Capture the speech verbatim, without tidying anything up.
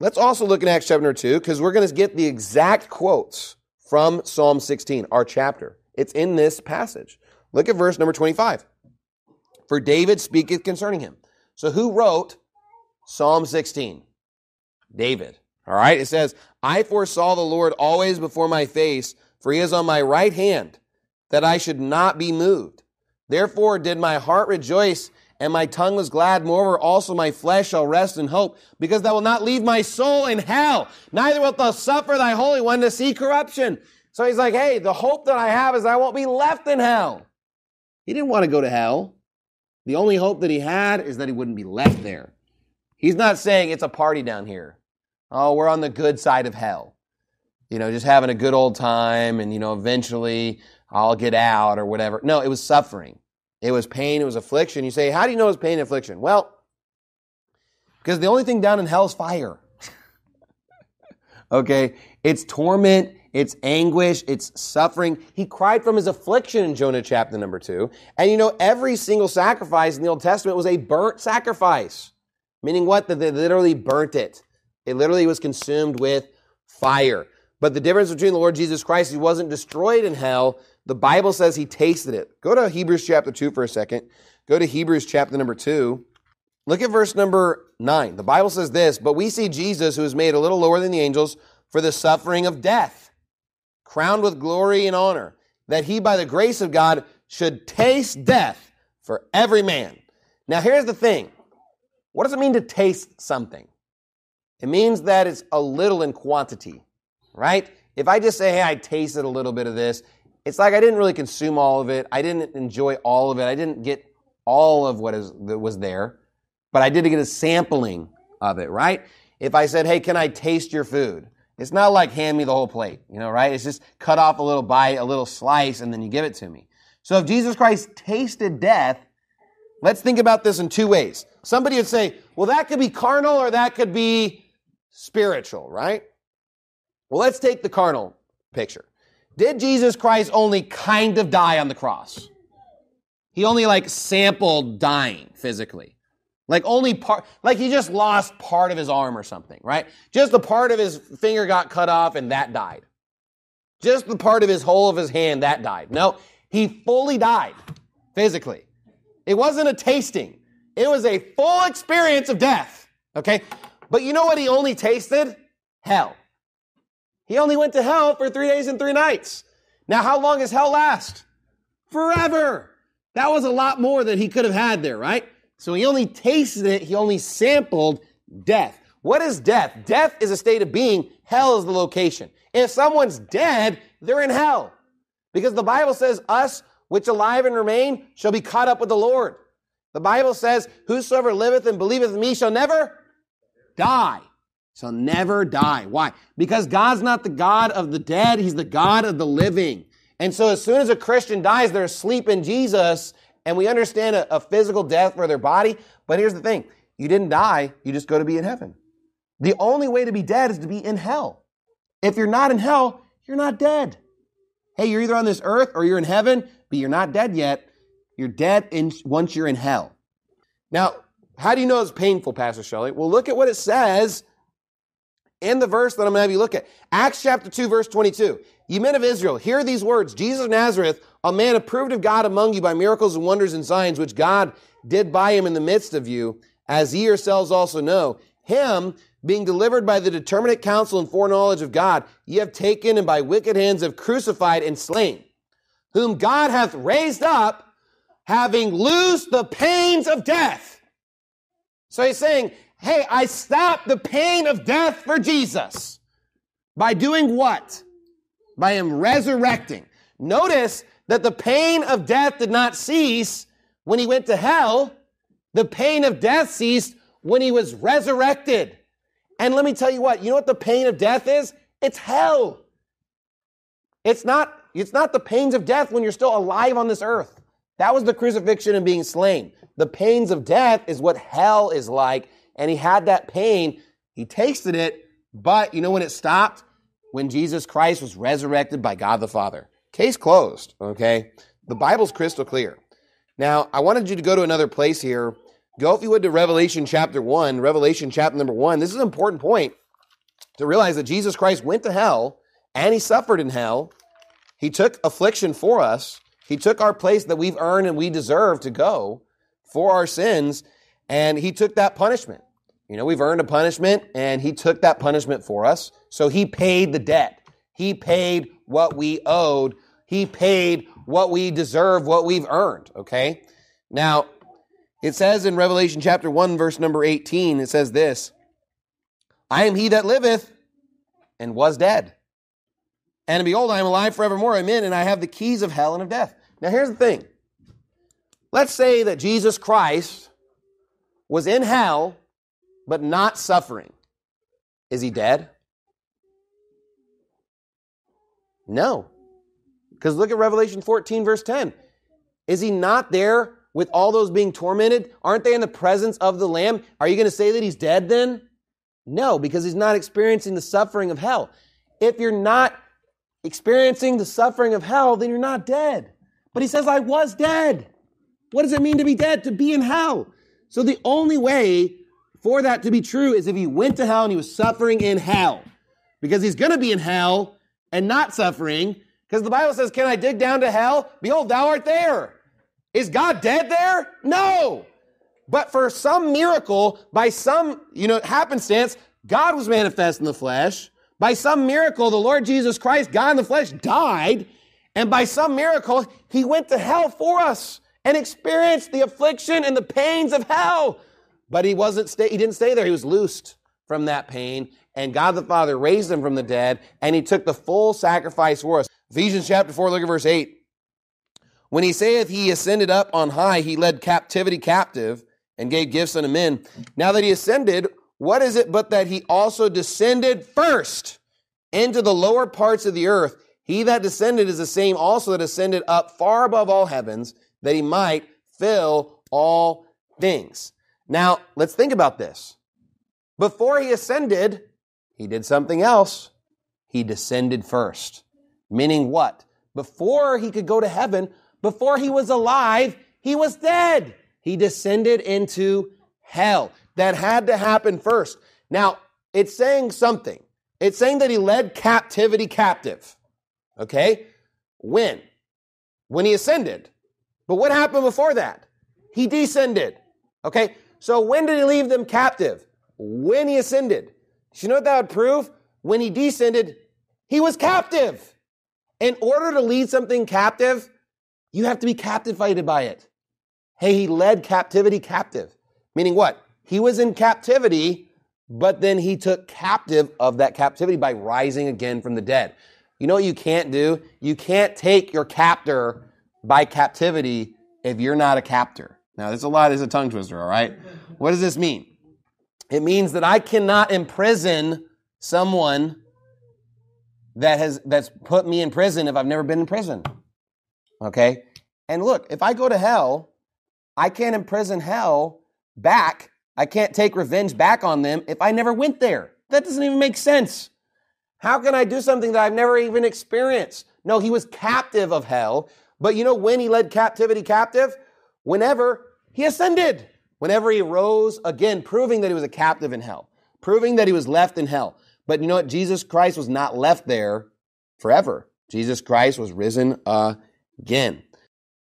let's also look in Acts chapter two, because we're going to get the exact quotes from Psalm sixteen, our chapter. It's in this passage. Look at verse number twenty-five. For David speaketh concerning him. So who wrote Psalm sixteen? David. All right, it says, I foresaw the Lord always before my face, for he is on my right hand, that I should not be moved. Therefore did my heart rejoice, and my tongue was glad. Moreover, also my flesh shall rest in hope, because thou wilt not leave my soul in hell, neither wilt thou suffer thy Holy One to see corruption. So he's like, hey, the hope that I have is I won't be left in hell. He didn't want to go to hell. The only hope that he had is that he wouldn't be left there. He's not saying it's a party down here. Oh, we're on the good side of hell. You know, just having a good old time and, you know, eventually I'll get out or whatever. No, it was suffering. It was pain. It was affliction. You say, how do you know it's pain and affliction? Well, because the only thing down in hell is fire. Okay? It's torment. It's anguish. It's suffering. He cried from his affliction in Jonah chapter number two. And you know, every single sacrifice in the Old Testament was a burnt sacrifice. Meaning what? That they literally burnt it. It literally was consumed with fire. But the difference between the Lord Jesus Christ, he wasn't destroyed in hell. The Bible says he tasted it. Go to Hebrews chapter two for a second. Go to Hebrews chapter number two. Look at verse number nine. The Bible says this, but we see Jesus, who is made a little lower than the angels, for the suffering of death, crowned with glory and honor, that he by the grace of God should taste death for every man. Now here's the thing. What does it mean to taste something? It means that it's a little in quantity, right? If I just say, hey, I tasted a little bit of this, it's like I didn't really consume all of it. I didn't enjoy all of it. I didn't get all of what is, that was there, but I did get a sampling of it, right? If I said, hey, can I taste your food? It's not like hand me the whole plate, you know, right? It's just cut off a little bite, a little slice, and then you give it to me. So if Jesus Christ tasted death, let's think about this in two ways. Somebody would say, well, that could be carnal or that could be spiritual, right? Well, let's take the carnal picture. Did Jesus Christ only kind of die on the cross? He only like sampled dying physically. Like only part, like he just lost part of his arm or something, right? Just a part of his finger got cut off and that died. Just the part of his whole of his hand, that died. No, he fully died physically. It wasn't a tasting. It was a full experience of death, okay? But you know what he only tasted? Hell. He only went to hell for three days and three nights. Now, how long does hell last? Forever. That was a lot more than he could have had there, right? So he only tasted it. He only sampled death. What is death? Death is a state of being. Hell is the location. If someone's dead, they're in hell. Because the Bible says, us which alive and remain shall be caught up with the Lord. The Bible says, whosoever liveth and believeth in me shall never die. Shall never die. Why? Because God's not the God of the dead. He's the God of the living. And so as soon as a Christian dies, they're asleep in Jesus, and we understand a, a physical death for their body. But here's the thing. You didn't die. You just go to be in heaven. The only way to be dead is to be in hell. If you're not in hell, you're not dead. Hey, you're either on this earth or you're in heaven, but you're not dead yet. You're dead in, once you're in hell. Now, how do you know it's painful, Pastor Shelley? Well, look at what it says in the verse that I'm going to have you look at. Acts chapter two, verse twenty-two. Ye men of Israel, hear these words. Jesus of Nazareth, a man approved of God among you by miracles and wonders and signs, which God did by him in the midst of you, as ye yourselves also know. Him, being delivered by the determinate counsel and foreknowledge of God, ye have taken and by wicked hands have crucified and slain, whom God hath raised up, having loosed the pains of death. So he's saying, hey, I stopped the pain of death for Jesus. By doing what? By him resurrecting. Notice that the pain of death did not cease when he went to hell. The pain of death ceased when he was resurrected. And let me tell you what, you know what the pain of death is? It's hell. It's not, it's not the pains of death when you're still alive on this earth. That was the crucifixion and being slain. The pains of death is what hell is like. And he had that pain. He tasted it. But you know when it stopped? When Jesus Christ was resurrected by God the Father. Case closed, okay? The Bible's crystal clear. Now, I wanted you to go to another place here. Go, if you would, to Revelation chapter one. Revelation chapter number one. This is an important point. to realize that Jesus Christ went to hell and he suffered in hell. He took affliction for us. He took our place that we've earned and we deserve to go for our sins, and he took that punishment. You know, we've earned a punishment, and he took that punishment for us. So he paid the debt. He paid what we owed. He paid what we deserve, what we've earned, okay? Now, it says in Revelation chapter one, verse number eighteen, it says this, I am he that liveth and was dead. And behold, I am alive forevermore. Amen. And I have the keys of hell and of death. Now, here's the thing. Let's say that Jesus Christ was in hell, but not suffering. Is he dead? No. Because look at Revelation fourteen, verse ten. Is he not there with all those being tormented? Aren't they in the presence of the Lamb? Are you going to say that he's dead then? No, because he's not experiencing the suffering of hell. If you're not experiencing the suffering of hell, then you're not dead. But he says, I was dead. What does it mean to be dead? To be in hell. So the only way for that to be true is if he went to hell and he was suffering in hell. Because he's going to be in hell and not suffering. Because the Bible says, can I dig down to hell? Behold, thou art there. Is God dead there? No. But for some miracle, by some, you know, happenstance, God was manifest in the flesh. By some miracle, the Lord Jesus Christ, God in the flesh, died. And by some miracle, he went to hell for us and experienced the affliction and the pains of hell. But he wasn't stay, he didn't stay there. He was loosed from that pain. And God the Father raised him from the dead. And he took the full sacrifice for us. Ephesians chapter four, look at verse eight. When he saith he ascended up on high, he led captivity captive and gave gifts unto men. Now that he ascended, what is it but that he also descended first into the lower parts of the earth? He that descended is the same also that ascended up far above all heavens, that he might fill all things. Now, let's think about this. Before he ascended, he did something else. He descended first. Meaning what? Before he could go to heaven, before he was alive, he was dead. He descended into hell. That had to happen first. Now, it's saying something. It's saying that he led captivity captive. Okay? When? When he ascended. But what happened before that? He descended. Okay? So when did he leave them captive? When he ascended. Do you know what that would prove? When he descended, he was captive. In order to lead something captive, you have to be captivated by it. Hey, he led captivity captive. Meaning what? He was in captivity, but then he took captive of that captivity by rising again from the dead. You know what you can't do? You can't take your captor by captivity if you're not a captor. Now, there's a lot, there's a tongue twister, all right? What does this mean? It means that I cannot imprison someone that has that's put me in prison if I've never been in prison. Okay? And look, if I go to hell, I can't imprison hell back. I can't take revenge back on them if I never went there. That doesn't even make sense. How can I do something that I've never even experienced? No, he was captive of hell. But you know when he led captivity captive? Whenever he ascended. Whenever he rose again, proving that he was a captive in hell. Proving that he was left in hell. But you know what? Jesus Christ was not left there forever. Jesus Christ was risen again.